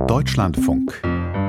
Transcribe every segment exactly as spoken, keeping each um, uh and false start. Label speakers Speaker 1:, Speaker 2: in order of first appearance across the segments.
Speaker 1: Deutschlandfunk.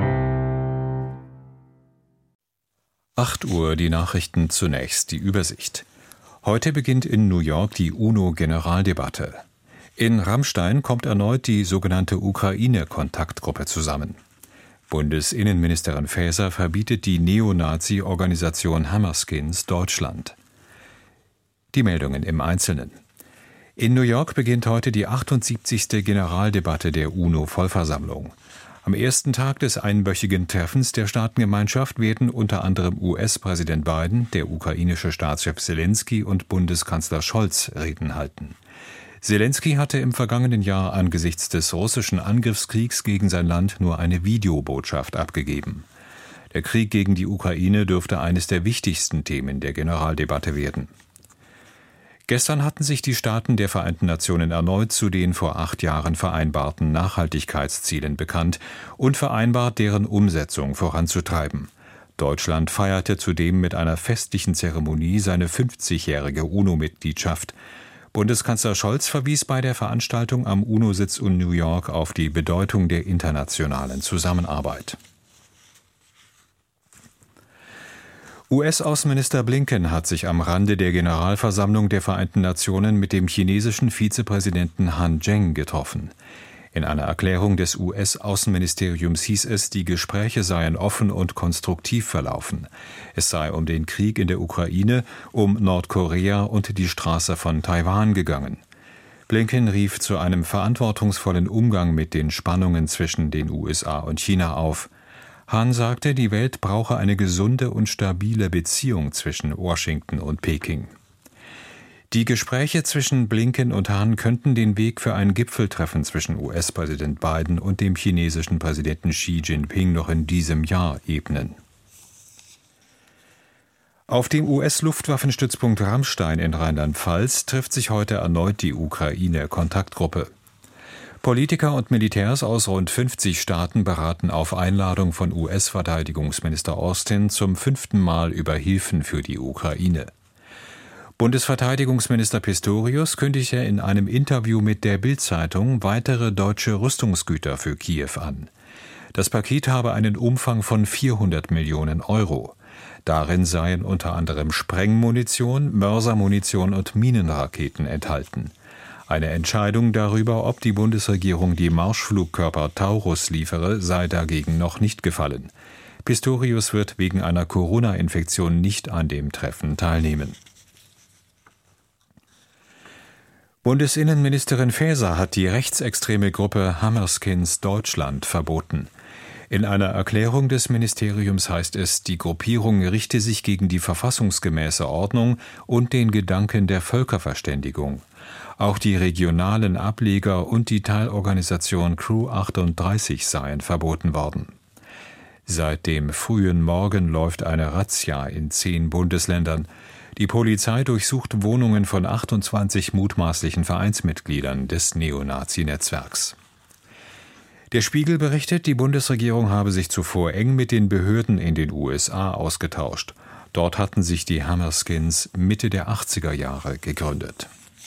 Speaker 2: acht Uhr, die Nachrichten zunächst, die Übersicht. Heute beginnt in New York die UNO-Generaldebatte. In Ramstein kommt erneut die sogenannte Ukraine-Kontaktgruppe zusammen. Bundesinnenministerin Faeser verbietet die Neonazi-Organisation Hammerskins Deutschland. Die Meldungen im Einzelnen. In New York beginnt heute die achtundsiebzigste Generaldebatte der UNO-Vollversammlung. Am ersten Tag des einwöchigen Treffens der Staatengemeinschaft werden unter anderem U S-Präsident Biden, der ukrainische Staatschef Selenskyj und Bundeskanzler Scholz Reden halten. Selenskyj hatte im vergangenen Jahr angesichts des russischen Angriffskriegs gegen sein Land nur eine Videobotschaft abgegeben. Der Krieg gegen die Ukraine dürfte eines der wichtigsten Themen der Generaldebatte werden. Gestern hatten sich die Staaten der Vereinten Nationen erneut zu den vor acht Jahren vereinbarten Nachhaltigkeitszielen bekannt und vereinbart, deren Umsetzung voranzutreiben. Deutschland feierte zudem mit einer festlichen Zeremonie seine fünfzigjährige UNO-Mitgliedschaft. Bundeskanzler Scholz verwies bei der Veranstaltung am UNO-Sitz in New York auf die Bedeutung der internationalen Zusammenarbeit. U S-Außenminister Blinken hat sich am Rande der Generalversammlung der Vereinten Nationen mit dem chinesischen Vizepräsidenten Han Zheng getroffen. In einer Erklärung des U S-Außenministeriums hieß es, die Gespräche seien offen und konstruktiv verlaufen. Es sei um den Krieg in der Ukraine, um Nordkorea und die Straße von Taiwan gegangen. Blinken rief zu einem verantwortungsvollen Umgang mit den Spannungen zwischen den U S A und China auf. Han sagte, die Welt brauche eine gesunde und stabile Beziehung zwischen Washington und Peking. Die Gespräche zwischen Blinken und Han könnten den Weg für ein Gipfeltreffen zwischen U S-Präsident Biden und dem chinesischen Präsidenten Xi Jinping noch in diesem Jahr ebnen. Auf dem U S-Luftwaffenstützpunkt Ramstein in Rheinland-Pfalz trifft sich heute erneut die Ukraine-Kontaktgruppe. Politiker und Militärs aus rund fünfzig Staaten beraten auf Einladung von U S-Verteidigungsminister Austin zum fünften Mal über Hilfen für die Ukraine. Bundesverteidigungsminister Pistorius kündigte in einem Interview mit der Bild-Zeitung weitere deutsche Rüstungsgüter für Kiew an. Das Paket habe einen Umfang von vierhundert Millionen Euro. Darin seien unter anderem Sprengmunition, Mörsermunition und Minenraketen enthalten. Eine Entscheidung darüber, ob die Bundesregierung die Marschflugkörper Taurus liefere, sei dagegen noch nicht gefallen. Pistorius wird wegen einer Corona-Infektion nicht an dem Treffen teilnehmen. Bundesinnenministerin Faeser hat die rechtsextreme Gruppe Hammerskins Deutschland verboten. In einer Erklärung des Ministeriums heißt es, die Gruppierung richte sich gegen die verfassungsgemäße Ordnung und den Gedanken der Völkerverständigung. Auch die regionalen Ableger und die Teilorganisation Crew achtunddreißig seien verboten worden. Seit dem frühen Morgen läuft eine Razzia in zehn Bundesländern. Die Polizei durchsucht Wohnungen von achtundzwanzig mutmaßlichen Vereinsmitgliedern des Neonazi-Netzwerks. Der Spiegel berichtet, die Bundesregierung habe sich zuvor eng mit den Behörden in den U S A ausgetauscht. Dort hatten sich die Hammerskins Mitte der achtziger Jahre gegründet.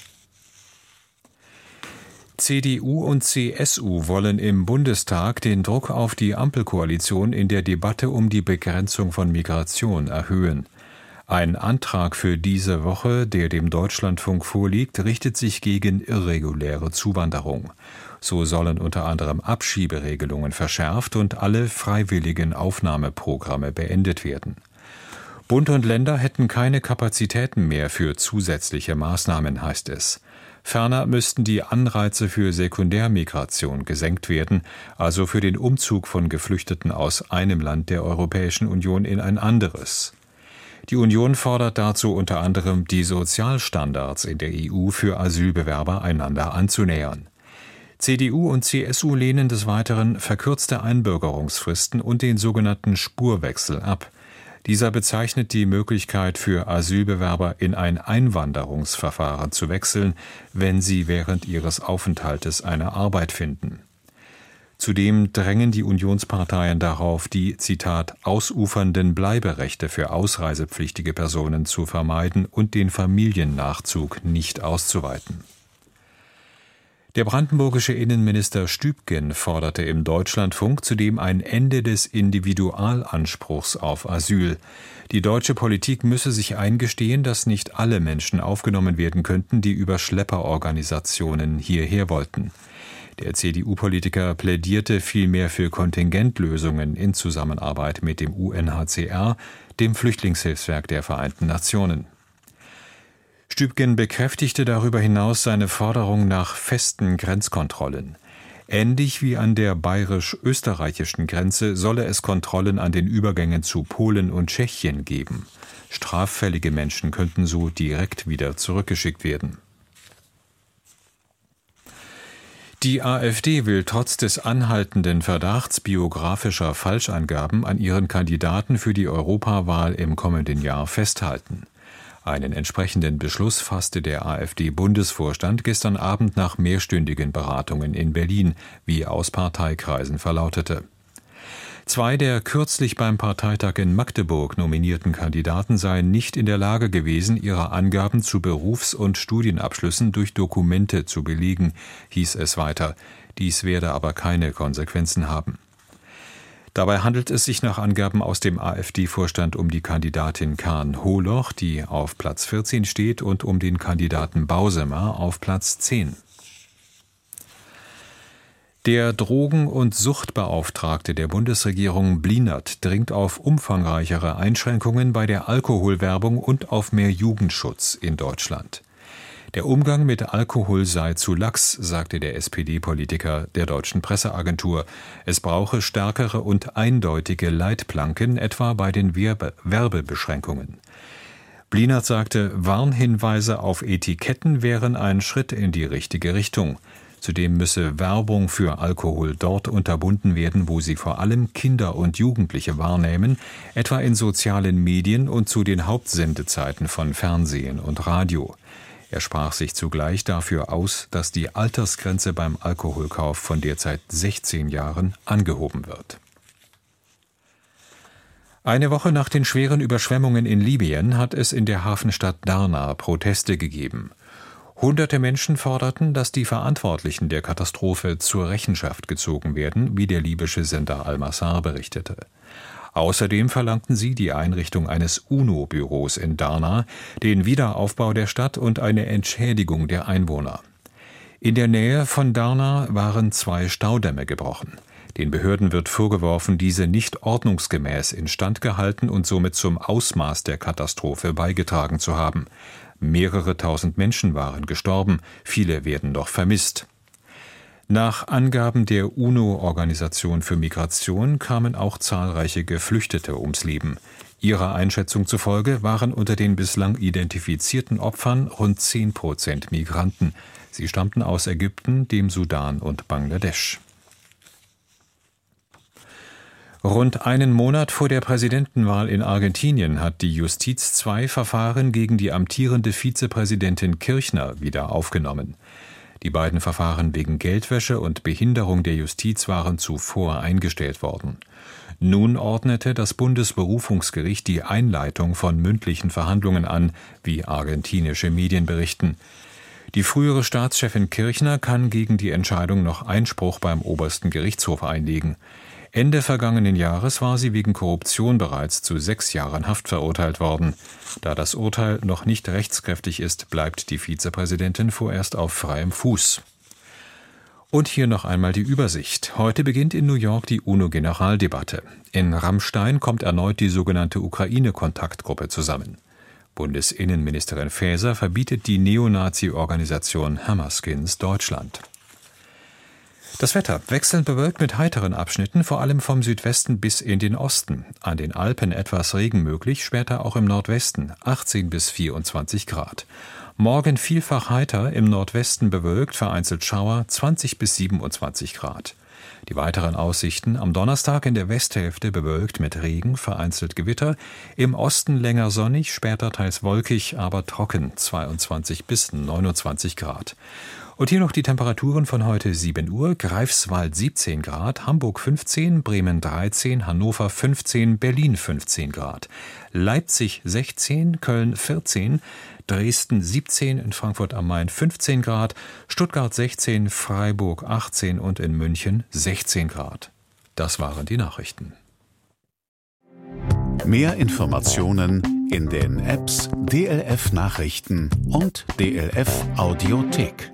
Speaker 2: C D U und C S U wollen im Bundestag den Druck auf die Ampelkoalition in der Debatte um die Begrenzung von Migration erhöhen. Ein Antrag für diese Woche, der dem Deutschlandfunk vorliegt, richtet sich gegen irreguläre Zuwanderung. So sollen unter anderem Abschieberegelungen verschärft und alle freiwilligen Aufnahmeprogramme beendet werden. Bund und Länder hätten keine Kapazitäten mehr für zusätzliche Maßnahmen, heißt es. Ferner müssten die Anreize für Sekundärmigration gesenkt werden, also für den Umzug von Geflüchteten aus einem Land der Europäischen Union in ein anderes. Die Union fordert dazu unter anderem, die Sozialstandards in der E U für Asylbewerber einander anzunähern. C D U und C S U lehnen des Weiteren verkürzte Einbürgerungsfristen und den sogenannten Spurwechsel ab. Dieser bezeichnet die Möglichkeit für Asylbewerber, in ein Einwanderungsverfahren zu wechseln, wenn sie während ihres Aufenthaltes eine Arbeit finden. Zudem drängen die Unionsparteien darauf, die, Zitat, ausufernden Bleiberechte für ausreisepflichtige Personen zu vermeiden und den Familiennachzug nicht auszuweiten. Der brandenburgische Innenminister Stübgen forderte im Deutschlandfunk zudem ein Ende des Individualanspruchs auf Asyl. Die deutsche Politik müsse sich eingestehen, dass nicht alle Menschen aufgenommen werden könnten, die über Schlepperorganisationen hierher wollten. Der C D U-Politiker plädierte vielmehr für Kontingentlösungen in Zusammenarbeit mit dem U N H C R, dem Flüchtlingshilfswerk der Vereinten Nationen. Stübgen bekräftigte darüber hinaus seine Forderung nach festen Grenzkontrollen. Ähnlich wie an der bayerisch-österreichischen Grenze solle es Kontrollen an den Übergängen zu Polen und Tschechien geben. Straffällige Menschen könnten so direkt wieder zurückgeschickt werden. Die AfD will trotz des anhaltenden Verdachts biografischer Falschangaben an ihren Kandidaten für die Europawahl im kommenden Jahr festhalten. Einen entsprechenden Beschluss fasste der AfD-Bundesvorstand gestern Abend nach mehrstündigen Beratungen in Berlin, wie aus Parteikreisen verlautete. Zwei der kürzlich beim Parteitag in Magdeburg nominierten Kandidaten seien nicht in der Lage gewesen, ihre Angaben zu Berufs- und Studienabschlüssen durch Dokumente zu belegen, hieß es weiter. Dies werde aber keine Konsequenzen haben. Dabei handelt es sich nach Angaben aus dem AfD-Vorstand um die Kandidatin Kahn-Hohloch, die auf Platz vierzehn steht, und um den Kandidaten Bausemer auf Platz zehn. Der Drogen- und Suchtbeauftragte der Bundesregierung Blinert dringt auf umfangreichere Einschränkungen bei der Alkoholwerbung und auf mehr Jugendschutz in Deutschland. Der Umgang mit Alkohol sei zu lax, sagte der S P D-Politiker der Deutschen Presseagentur. Es brauche stärkere und eindeutige Leitplanken, etwa bei den Werbe- Werbebeschränkungen. Blinert sagte, Warnhinweise auf Etiketten wären ein Schritt in die richtige Richtung. Zudem müsse Werbung für Alkohol dort unterbunden werden, wo sie vor allem Kinder und Jugendliche wahrnehmen, etwa in sozialen Medien und zu den Hauptsendezeiten von Fernsehen und Radio. Er sprach sich zugleich dafür aus, dass die Altersgrenze beim Alkoholkauf von derzeit sechzehn Jahren angehoben wird. Eine Woche nach den schweren Überschwemmungen in Libyen hat es in der Hafenstadt Darna Proteste gegeben. Hunderte Menschen forderten, dass die Verantwortlichen der Katastrophe zur Rechenschaft gezogen werden, wie der libysche Sender Al-Masar berichtete. Außerdem verlangten sie die Einrichtung eines UNO-Büros in Darna, den Wiederaufbau der Stadt und eine Entschädigung der Einwohner. In der Nähe von Darna waren zwei Staudämme gebrochen. Den Behörden wird vorgeworfen, diese nicht ordnungsgemäß instand gehalten und somit zum Ausmaß der Katastrophe beigetragen zu haben. Mehrere tausend Menschen waren gestorben, viele werden noch vermisst. Nach Angaben der UNO-Organisation für Migration kamen auch zahlreiche Geflüchtete ums Leben. Ihrer Einschätzung zufolge waren unter den bislang identifizierten Opfern rund zehn Prozent Migranten. Sie stammten aus Ägypten, dem Sudan und Bangladesch. Rund einen Monat vor der Präsidentenwahl in Argentinien hat die Justiz zwei Verfahren gegen die amtierende Vizepräsidentin Kirchner wieder aufgenommen. Die beiden Verfahren wegen Geldwäsche und Behinderung der Justiz waren zuvor eingestellt worden. Nun ordnete das Bundesberufungsgericht die Einleitung von mündlichen Verhandlungen an, wie argentinische Medien berichten. Die frühere Staatschefin Kirchner kann gegen die Entscheidung noch Einspruch beim obersten Gerichtshof einlegen. Ende vergangenen Jahres war sie wegen Korruption bereits zu sechs Jahren Haft verurteilt worden. Da das Urteil noch nicht rechtskräftig ist, bleibt die Vizepräsidentin vorerst auf freiem Fuß. Und hier noch einmal die Übersicht. Heute beginnt in New York die UNO-Generaldebatte. In Ramstein kommt erneut die sogenannte Ukraine-Kontaktgruppe zusammen. Bundesinnenministerin Faeser verbietet die Neonazi-Organisation Hammerskins Deutschland. Das Wetter wechselnd bewölkt mit heiteren Abschnitten, vor allem vom Südwesten bis in den Osten. An den Alpen etwas Regen möglich, später auch im Nordwesten, achtzehn bis vierundzwanzig Grad. Morgen vielfach heiter, im Nordwesten bewölkt, vereinzelt Schauer, zwanzig bis siebenundzwanzig Grad. Die weiteren Aussichten: am Donnerstag in der Westhälfte bewölkt mit Regen, vereinzelt Gewitter, im Osten länger sonnig, später teils wolkig, aber trocken, zweiundzwanzig bis neunundzwanzig Grad. Und hier noch die Temperaturen von heute sieben Uhr. Greifswald siebzehn Grad, Hamburg fünfzehn, Bremen dreizehn, Hannover fünfzehn, Berlin fünfzehn Grad. Leipzig sechzehn, Köln vierzehn, Dresden siebzehn, in Frankfurt am Main fünfzehn Grad, Stuttgart sechzehn, Freiburg achtzehn und in München sechzehn Grad. Das waren die Nachrichten.
Speaker 1: Mehr Informationen in den Apps D L F Nachrichten und D L F Audiothek.